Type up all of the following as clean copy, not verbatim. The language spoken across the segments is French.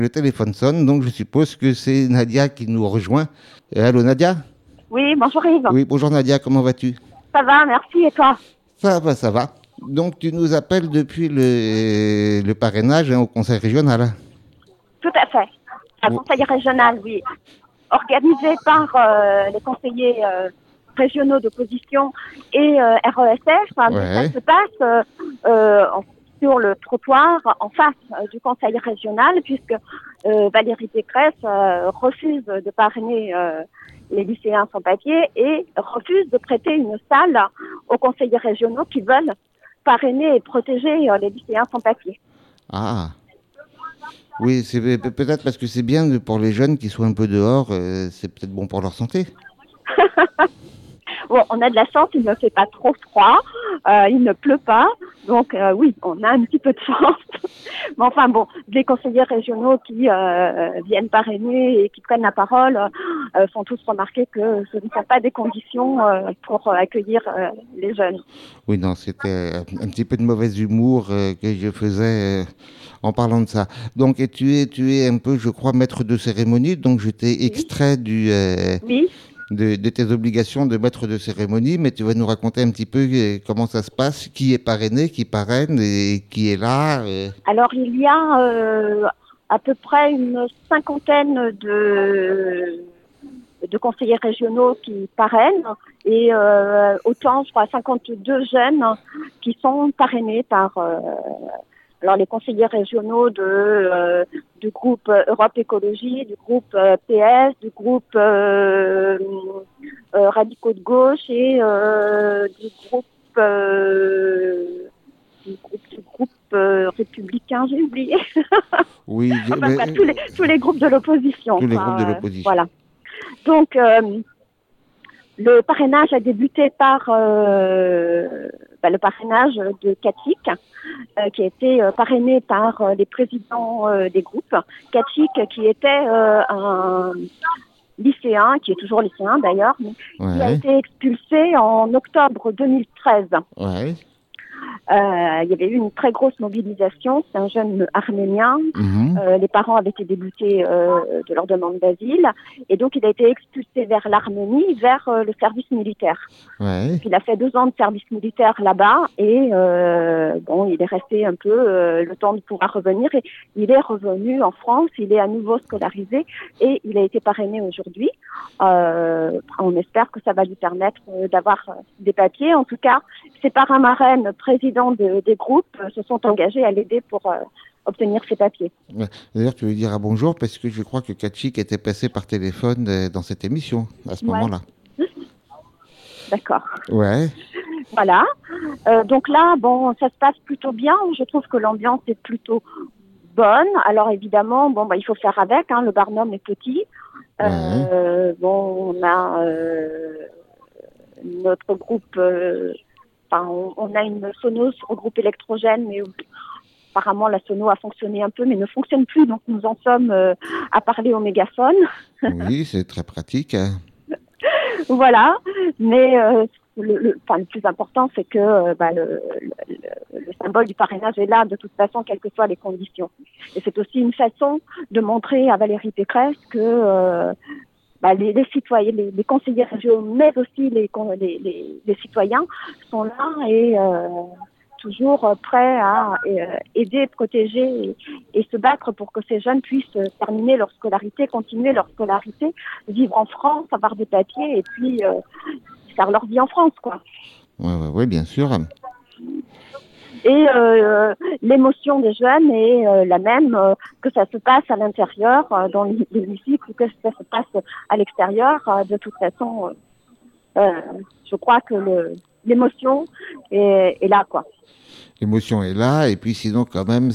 Le téléphone sonne, donc je suppose que c'est Nadia qui nous rejoint. Allô Nadia? Oui, bonjour Yves. Oui, bonjour Nadia, comment vas-tu? Ça va, merci, et toi? Ça va, ça va. Donc tu nous appelles depuis le parrainage au conseil régional. Tout à fait. Un Ou- conseil régional, oui. Organisé par les conseillers régionaux d'opposition et RESF, hein, mais ça Ouais. se passe sur le trottoir en face du conseil régional, puisque Valérie Pécresse refuse de parrainer les lycéens sans papier et refuse de prêter une salle aux conseillers régionaux qui veulent parrainer et protéger les lycéens sans papier. Ah, oui, c'est peut-être parce que c'est bien pour les jeunes qui soient un peu dehors, c'est peut-être bon pour leur santé. Bon, on a de la chance, il ne fait pas trop froid, il ne pleut pas, donc oui, on a un petit peu de chance. Mais enfin bon, les conseillers régionaux qui viennent parrainer et qui prennent la parole font tous remarquer que ce ne sont pas des conditions pour accueillir les jeunes. Oui, non, c'était un petit peu de mauvais humour que je faisais en parlant de ça. Donc, et tu es un peu, je crois, maître de cérémonie. Donc, je t'ai Oui, extrait oui. de tes obligations de maître de cérémonie, mais tu vas nous raconter un petit peu comment ça se passe, qui est parrainé, qui parraine et qui est là. Alors il y a à peu près une cinquantaine de conseillers régionaux qui parrainent et autant, je crois, 52 jeunes qui sont parrainés par alors les conseillers régionaux du groupe Europe Écologie, du groupe PS, du groupe Radicaux de Gauche et du groupe républicain, j'ai oublié. Oui, Enfin bref, tous les groupes de l'opposition. tous les groupes de Quoi, l'opposition. voilà. Donc, le parrainage a débuté par le parrainage de Katik, qui a été parrainé par les présidents des groupes. Katik, qui était un lycéen, qui est toujours lycéen d'ailleurs, mais qui a Ouais, été expulsé en octobre 2013. ouais. Il y avait eu une très grosse mobilisation. C'est un jeune arménien. Mhm. Les parents avaient été dégoûtés de leur demande d'asile. Et donc, il a été expulsé vers l'Arménie, vers le service militaire. Ouais. Il a fait 2 ans de service militaire là-bas. Et bon, il est resté un peu le temps de pouvoir revenir. Et il est revenu en France. Il est à nouveau scolarisé. Et il a été parrainé aujourd'hui. On espère que ça va lui permettre d'avoir des papiers. En tout cas, ses parrains marraines, présidents des groupes, se sont engagés à l'aider pour obtenir ses papiers. Ouais. D'ailleurs, tu veux dire bonjour parce que je crois que Kachik était passé par téléphone dans cette émission à ce Ouais, moment-là. d'accord. Ouais. Voilà. Donc là, bon, ça se passe plutôt bien. Je trouve que l'ambiance est plutôt bonne. Alors évidemment, bon, il faut faire avec. Hein, le Barnum est petit. Ouais. Bon, on a notre groupe. On a une sono sur le groupe électrogène, mais apparemment la sono a fonctionné un peu, mais ne fonctionne plus. Donc nous en sommes à parler au mégaphone. Oui, c'est très pratique, hein. Voilà. Mais le plus important, c'est que le symbole du parrainage est là de toute façon, quelles que soient les conditions. Et c'est aussi une façon de montrer à Valérie Pécresse que les citoyens, les conseillers régionaux, mais aussi les citoyens sont là et toujours prêts à aider, protéger et se battre pour que ces jeunes puissent terminer leur scolarité, continuer leur scolarité, vivre en France, avoir des papiers et puis faire leur vie en France, quoi. Ouais, ouais, ouais, bien sûr. Et l'émotion des jeunes est la même, que ça se passe à l'intérieur, dans l'hémicycle, ou que ça se passe à l'extérieur. De toute façon, je crois que l'émotion est là, quoi. L'émotion est là, et puis sinon, quand même,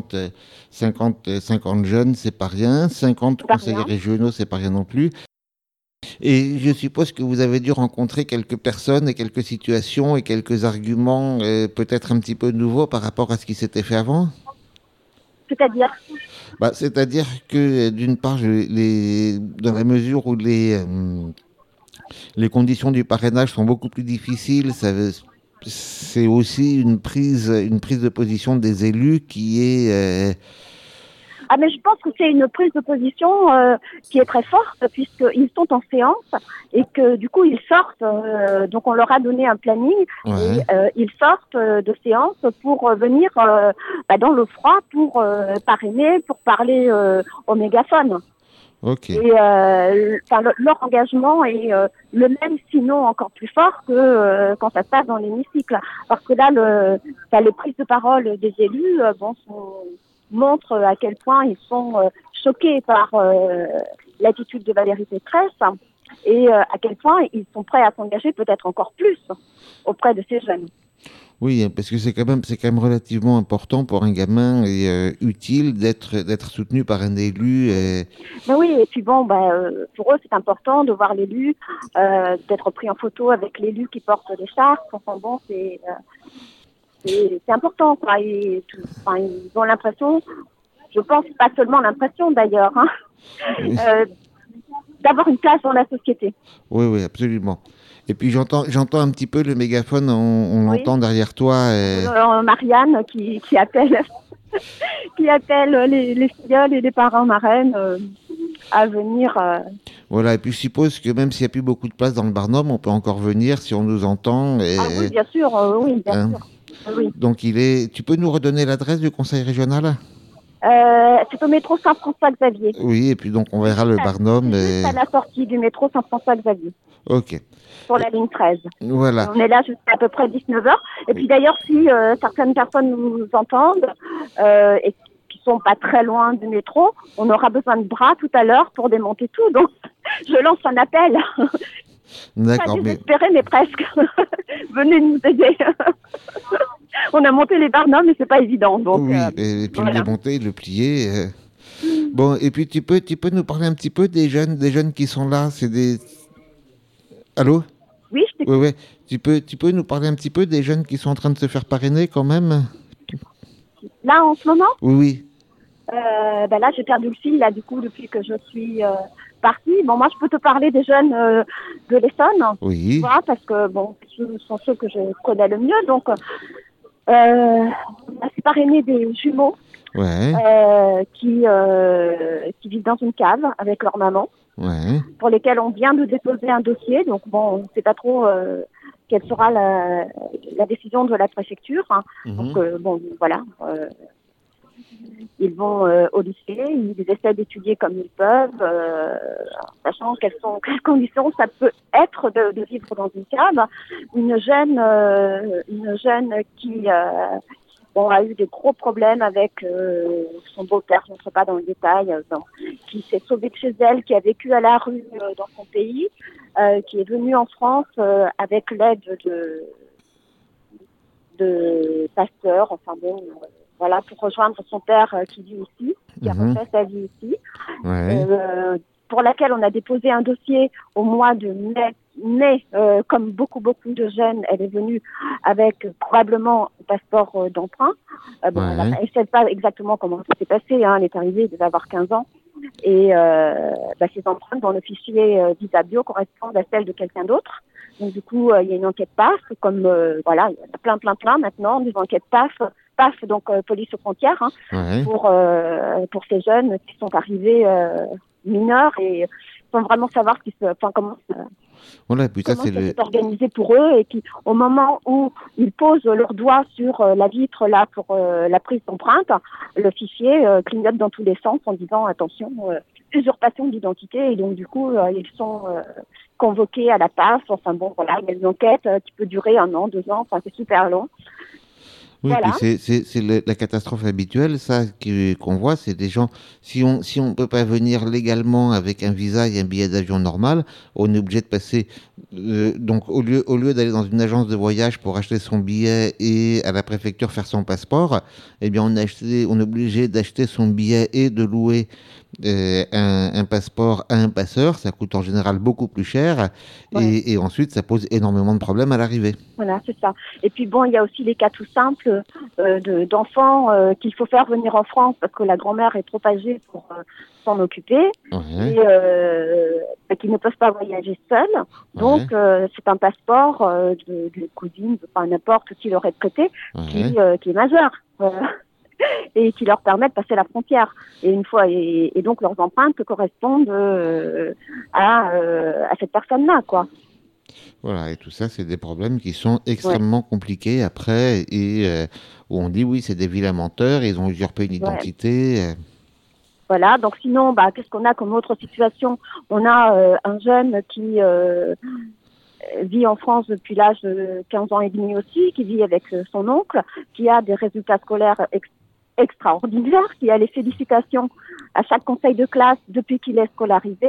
50 jeunes, c'est pas rien. 50 C'est pas conseillers rien. régionaux, c'est pas rien non plus. Et je suppose que vous avez dû rencontrer quelques personnes et quelques situations et quelques arguments peut-être un petit peu nouveaux par rapport à ce qui s'était fait avant. C'est-à-dire, Bah, c'est-à-dire que, d'une part, dans la mesure où les conditions du parrainage sont beaucoup plus difficiles, c'est aussi une prise de position des élus qui est Ah, mais je pense que c'est une prise de position qui est très forte, puisqu'ils sont en séance et que du coup ils sortent. Donc on leur a donné un planning Ouais. et ils sortent de séance pour venir dans le froid pour parrainer, pour parler au mégaphone. Ok. Et leur engagement est le même, sinon encore plus fort que quand ça se passe dans l'hémicycle. Parce que là, les prises de parole des élus montrent à quel point ils sont choqués par l'attitude de Valérie Pécresse et à quel point ils sont prêts à s'engager peut-être encore plus auprès de ces jeunes. Oui, parce que c'est quand même relativement important pour un gamin et utile d'être soutenu par un élu. Ben oui, et puis pour eux, c'est important de voir l'élu, d'être pris en photo avec l'élu qui porte l'écharpe. Enfin bon, c'est important, quoi. Ils ont l'impression, je pense pas seulement l'impression d'ailleurs, Oui, d'avoir une place dans la société. oui, oui, absolument. Et puis j'entends un petit peu le mégaphone, on Oui. l'entend derrière toi. Marianne qui appelle qui appelle les filleuls et les parents marraines à venir. Voilà, et puis je suppose que même s'il n'y a plus beaucoup de place dans le Barnum, on peut encore venir si on nous entend. Ah oui, bien sûr, oui, bien Hein. sûr. Oui. Donc tu peux nous redonner l'adresse du conseil régional? C'est au métro Saint-François-Xavier. Oui, et puis donc on verra le Barnum. Juste à la sortie du métro Saint-François-Xavier, Ok, sur la ligne 13. voilà. On est là jusqu'à peu près 19h. Et puis d'ailleurs, si certaines personnes nous entendent et qui sont pas très loin du métro, on aura besoin de bras tout à l'heure pour démonter tout. Donc, je lance un appel. D'accord, Pas mais désespéré, mais presque. Venez nous aider. On a monté les Barnums, mais c'est pas évident. Donc, oui, et puis le voilà. démonter, le plier. Bon, et puis tu peux nous parler un petit peu des jeunes qui sont là. C'est des. Allô? Oui, je Oui, t'écoute. oui. Tu peux nous parler un petit peu des jeunes qui sont en train de se faire parrainer quand même? Là, en ce moment, Oui, oui. là, j'ai perdu le fil, là, du coup, depuis que je suis partie. Bon, moi, je peux te parler des jeunes de l'Essonne, tu Oui. vois, parce que, bon, ce sont ceux que je connais le mieux. Donc, on a fait parrainer des jumeaux Ouais. qui vivent dans une cave avec leur maman, Ouais. pour lesquels on vient de déposer un dossier. Donc, bon, on ne sait pas trop quelle sera la décision de la préfecture. Hein. Mhm. Donc, voilà. Ils vont au lycée, ils essaient d'étudier comme ils peuvent, sachant quelles conditions ça peut être de vivre dans une cave. Une jeune qui a eu des gros problèmes avec son beau-père, je ne rentre pas dans le détail, qui s'est sauvée de chez elle, qui a vécu à la rue dans son pays, qui est venue en France avec l'aide de pasteurs, enfin bon, voilà, pour rejoindre son père qui vit ici, qui a refait sa vie ici, Ouais. pour laquelle on a déposé un dossier au mois de mai. Mais comme beaucoup de jeunes, elle est venue avec probablement un passeport d'emprunt. Elle ne sait pas exactement comment ça s'est passé. Hein. Elle est arrivée, elle devait avoir 15 ans. Et ces empreintes dans le fichier Visabio correspondent à celles de quelqu'un d'autre. Donc du coup, il y a une enquête PAF, comme voilà, il y en a plein maintenant, des enquêtes PAF, donc police aux frontières, hein, pour ces jeunes qui sont arrivés mineurs et sans vraiment savoir comment Voilà, puis ça, c'est s'est organisé pour eux, et qui, au moment où ils posent leurs doigts sur la vitre là pour la prise d'empreinte, le fichier clignote dans tous les sens en disant attention, usurpation d'identité, et donc du coup ils sont convoqués à la PAF. Enfin bon, voilà, il y a une enquête qui peut durer 1 an, 2 ans, enfin c'est super long. Oui, Voilà. puis c'est la catastrophe habituelle, ça, qu'on voit, c'est des gens, si on peut pas venir légalement avec un visa et un billet d'avion normal, on est obligé de passer, donc au lieu d'aller dans une agence de voyage pour acheter son billet et à la préfecture faire son passeport, eh bien on est obligé d'acheter son billet et de louer un passeport à un passeur. Ça coûte en général beaucoup plus cher, Ouais. et ensuite ça pose énormément de problèmes à l'arrivée. Voilà, c'est ça. Et puis bon, il y a aussi les cas tout simples d'enfants qu'il faut faire venir en France parce que la grand-mère est trop âgée pour s'en occuper, Ouais. et qui ne peuvent pas voyager seuls. Donc c'est un passeport d'une cousine, enfin n'importe qui leur est de côté, qui est majeur. et qui leur permet de passer la frontière. Et une fois, et donc leurs empreintes correspondent à cette personne-là, quoi. Voilà, et tout ça, c'est des problèmes qui sont extrêmement compliqués après, et où on dit oui, c'est des vilains menteurs, ils ont usurpé une identité. Voilà, donc sinon, qu'est-ce qu'on a comme autre situation? On a un jeune qui vit en France depuis l'âge de 15 ans et demi aussi, qui vit avec son oncle, qui a des résultats scolaires extraordinaires, qui a les félicitations à chaque conseil de classe depuis qu'il est scolarisé,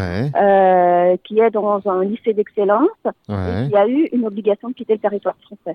qui est dans un lycée d'excellence, et qui a eu une obligation de quitter le territoire français.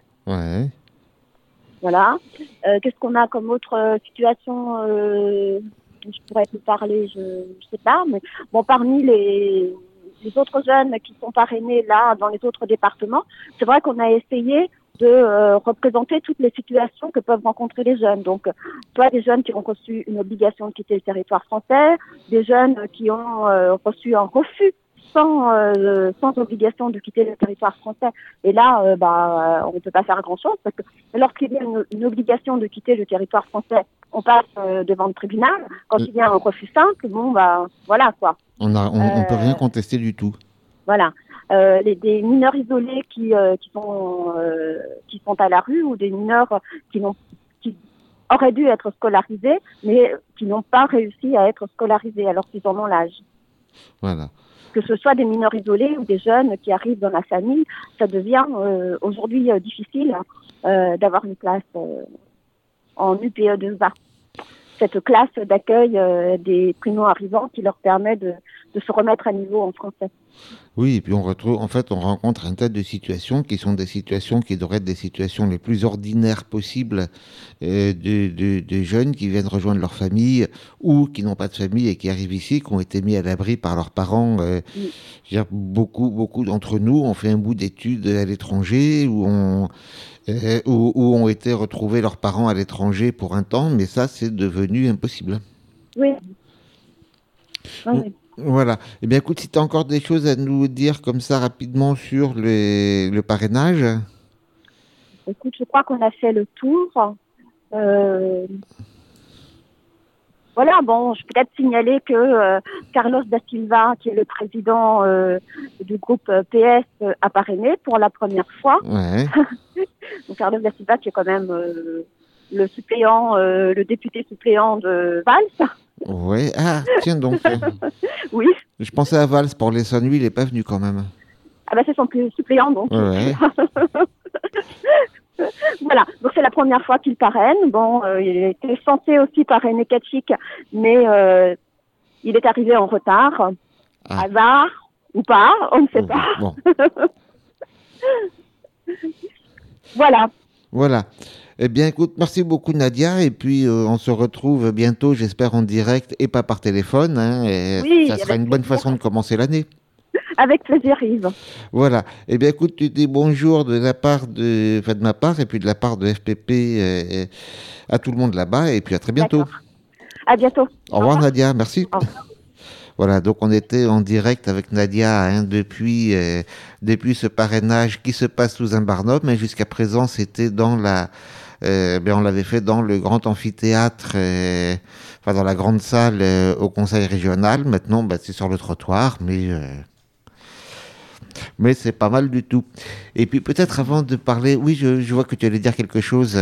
Voilà. Qu'est-ce qu'on a comme autre situation je pourrais te parler, je sais pas, mais bon, parmi les autres jeunes qui sont parrainés là dans les autres départements, c'est vrai qu'on a essayé de représenter toutes les situations que peuvent rencontrer les jeunes. Donc, soit des jeunes qui ont reçu une obligation de quitter le territoire français, des jeunes qui ont reçu un refus sans obligation de quitter le territoire français. Et là, on ne peut pas faire grand-chose parce que lorsqu'il y a une obligation de quitter le territoire français, on passe devant le tribunal. Quand il y a un refus simple, voilà quoi. On ne peut rien contester du tout. Voilà. Des mineurs isolés qui sont à la rue, ou des mineurs qui auraient dû être scolarisés, mais qui n'ont pas réussi à être scolarisés alors qu'ils en ont l'âge. Voilà. Que ce soit des mineurs isolés ou des jeunes qui arrivent dans la famille, ça devient aujourd'hui difficile d'avoir une classe en UPE2A. Cette classe d'accueil des primo-arrivants qui leur permet de se remettre à niveau en français. Oui, et puis on rencontre un tas de situations qui sont des situations qui devraient être des situations les plus ordinaires possibles de jeunes qui viennent rejoindre leur famille ou qui n'ont pas de famille et qui arrivent ici, qui ont été mis à l'abri par leurs parents. Beaucoup d'entre nous ont fait un bout d'études à l'étranger où ont été retrouvés leurs parents à l'étranger pour un temps, mais ça, c'est devenu impossible. Oui. Voilà. Eh bien, écoute, si tu as encore des choses à nous dire comme ça rapidement sur le parrainage. Écoute, je crois qu'on a fait le tour. Voilà, bon, je peux peut-être signaler que Carlos da Silva, qui est le président du groupe PS, a parrainé pour la première fois. Donc Carlos da Silva, qui est quand même le suppléant, le député suppléant de Valls. Oui, tiens donc. Oui. Je pensais à Valls pour l'Essonne, lui, il n'est pas venu quand même. C'est son suppléant, donc. Voilà, donc c'est la première fois qu'il parraine. Bon, il était censé aussi parrainer Kachik, mais il est arrivé en retard. Hasard ou pas, on ne sait pas. Bon. Voilà. Eh bien, écoute, merci beaucoup Nadia, et puis on se retrouve bientôt, j'espère en direct et pas par téléphone. Ça sera une bonne façon de commencer l'année. Avec plaisir, Yves. Voilà. Eh bien, écoute, tu dis bonjour de ma part et puis de la part de FPP à tout le monde là-bas, et puis à très bientôt. D'accord. À bientôt. Au revoir Nadia, merci. Au revoir. Voilà, donc on était en direct avec Nadia depuis ce parrainage qui se passe sous un barnum, mais jusqu'à présent c'était dans on l'avait fait dans le grand amphithéâtre, dans la grande salle au conseil régional. Maintenant, c'est sur le trottoir, mais c'est pas mal du tout. Et puis peut-être avant de parler, oui, je vois que tu allais dire quelque chose.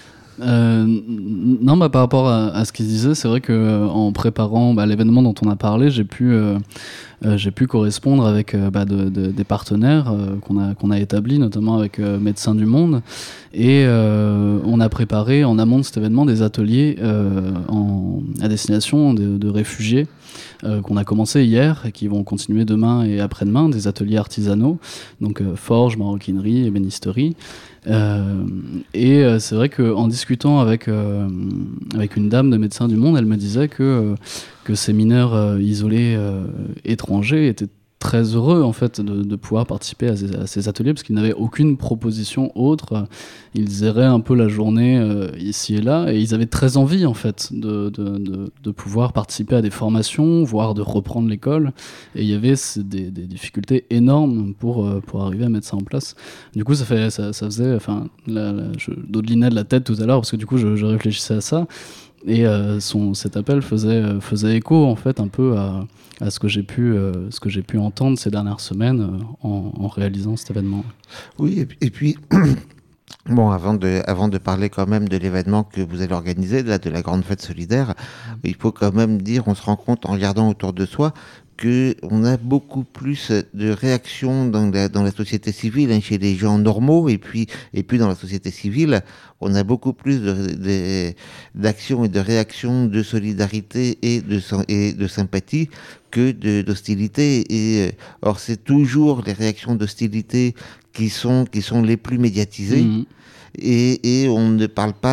Non, par rapport à ce qu'il disait, c'est vrai que en préparant l'événement dont on a parlé, j'ai pu correspondre avec des partenaires qu'on a établis, notamment avec Médecins du Monde, et on a préparé en amont de cet événement des ateliers à destination de réfugiés qu'on a commencé hier et qui vont continuer demain et après-demain, des ateliers artisanaux, donc forge, maroquinerie, ébénisterie. Et c'est vrai qu'en discutant avec une dame de Médecins du Monde, elle me disait que ces mineurs isolés étrangers étaient très heureux en fait de pouvoir participer à ces ateliers parce qu'ils n'avaient aucune proposition autre. Ils erraient un peu la journée ici et là et ils avaient très envie en fait de pouvoir participer à des formations, voire de reprendre l'école. Et il y avait des difficultés énormes pour arriver à mettre ça en place. Du coup, ça faisait, enfin, je dodelinais de la tête tout à l'heure parce que du coup, je réfléchissais à ça. Et cet appel faisait écho en fait un peu à ce que j'ai pu entendre ces dernières semaines en réalisant cet événement. Oui, et puis bon, avant de parler quand même de l'événement que vous allez organiser, là, de la grande fête solidaire, il faut quand même dire, on se rend compte en regardant autour de soi qu'on a beaucoup plus de réactions dans la société civile, hein, chez les gens normaux, et puis dans la société civile, on a beaucoup plus d'actions et de réactions de solidarité et de sympathie que d'hostilité. Et or, c'est toujours les réactions d'hostilité qui sont les plus médiatisées. Mmh. Et on ne parle pas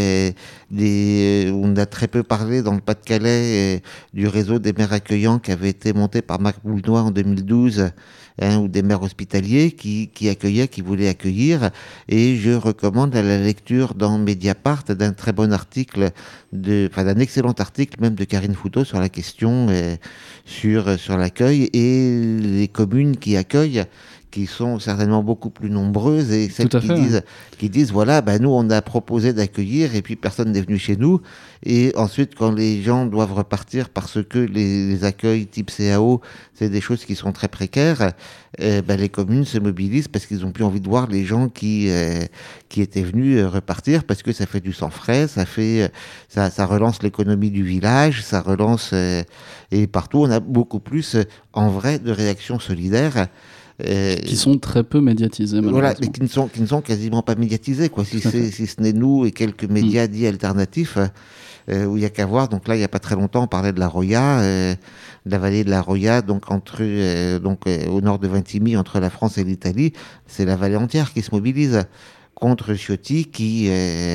on a très peu parlé dans le Pas-de-Calais du réseau des maires accueillants qui avait été monté par Marc Boulnois en 2012, hein, ou des maires hospitaliers qui accueillaient, qui voulaient accueillir. Et je recommande à la lecture dans Mediapart d'un très bon article, d'un excellent article même de Karine Fouteau sur la question sur l'accueil et les communes qui accueillent, qui sont certainement beaucoup plus nombreuses, et celles qui disent voilà, nous on a proposé d'accueillir et puis personne n'est venu chez nous. Et ensuite, quand les gens doivent repartir parce que les accueils type CAO, c'est des choses qui sont très précaires, les communes se mobilisent parce qu'ils n'ont plus envie de voir les gens qui étaient venus repartir, parce que ça fait du sang frais, ça relance l'économie du village, ça relance et partout on a beaucoup plus en vrai de réactions solidaires. Qui sont très peu médiatisés, voilà, et qui ne sont quasiment pas médiatisés, quoi. Si ce n'est nous et quelques médias dits alternatifs, où il n'y a qu'à voir. Donc là, il n'y a pas très longtemps, on parlait de la Roya, de la vallée de la Roya, donc au nord de Vintimille, entre la France et l'Italie. C'est la vallée entière qui se mobilise contre Ciotti, qui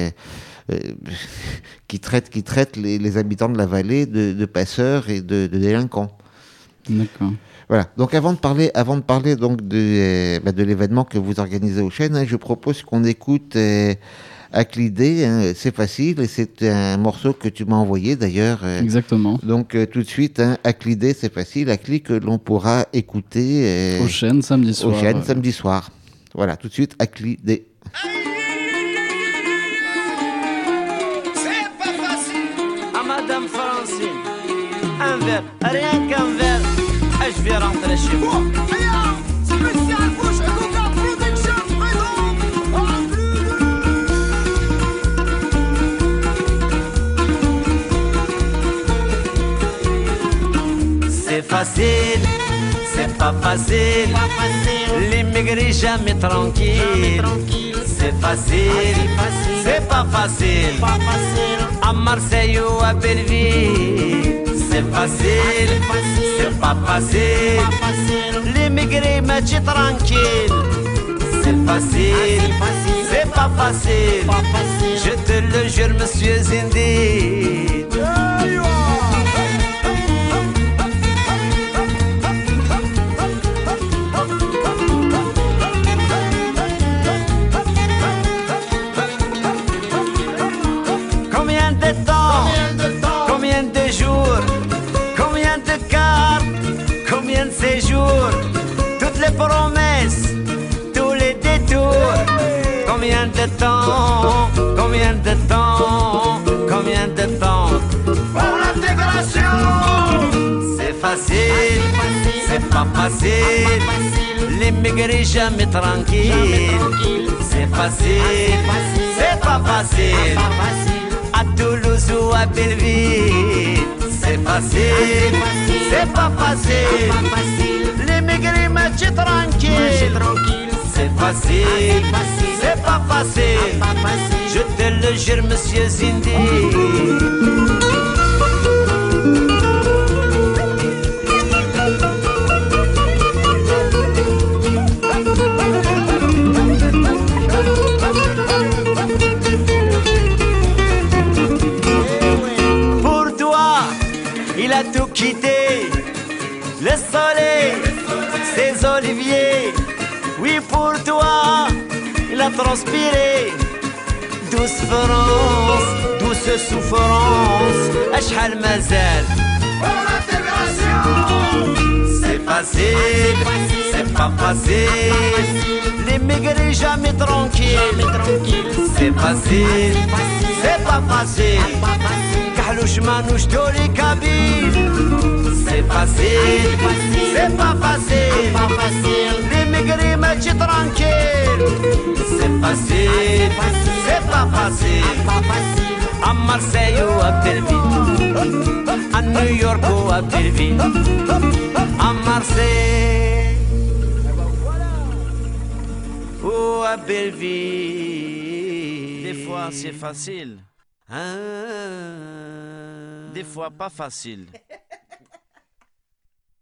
traite les habitants de la vallée de passeurs et de délinquants. D'accord. Voilà. Donc avant de parler donc de l'événement que vous organisez au Chêne, hein, je propose qu'on écoute Aclidé, hein, c'est facile, et c'est un morceau que tu m'as envoyé d'ailleurs. Exactement. Donc tout de suite, hein, Aclidé, c'est facile, Acli que l'on pourra écouter au Chêne samedi soir. Au Chêne samedi soir. Voilà, tout de suite, Aclidé. C'est pas facile. À Madame Francine, un verre, rien qu'un verre. Je vais rentrer chez moi. C'est facile, c'est pas facile. L'immigré jamais tranquille. C'est facile, c'est pas facile. À Marseille ou à Belleville. C'est facile, c'est pas facile. L'immigré m'a dit tranquille. C'est facile, c'est pas facile. Je te le jure, monsieur Zindi. Combien de temps, combien de jours, combien de cartes, combien de séjours, toutes les promesses, tous les détours. Combien de temps, combien de temps, combien de temps pour l'intégration. C'est facile, c'est pas facile. L'immigré jamais tranquille. C'est facile, c'est pas facile. À Toulouse ou à Belleville. C'est facile, c'est pas facile. L'immigré m'a dit tranquille. C'est facile, c'est pas facile. Je te le jure, monsieur Zindi. Pour toi, il a tout quitté. Le soleil, Ces oliviers, oui pour toi, il a transpiré. Douce France, douce souffrance, أشحال مازال pour l'intégration. C'est facile, c'est pas facile. L'émigré jamais tranquille. C'est facile, c'est pas facile. كحلوش مانوش دوري كبير. C'est facile, c'est pas facile. L'émigré ماشي tranquille. C'est facile, c'est pas facile. À Marseille ou à Belleville, à New York ou à Belleville, à Marseille ou à Belleville. Des fois c'est facile, des fois pas facile.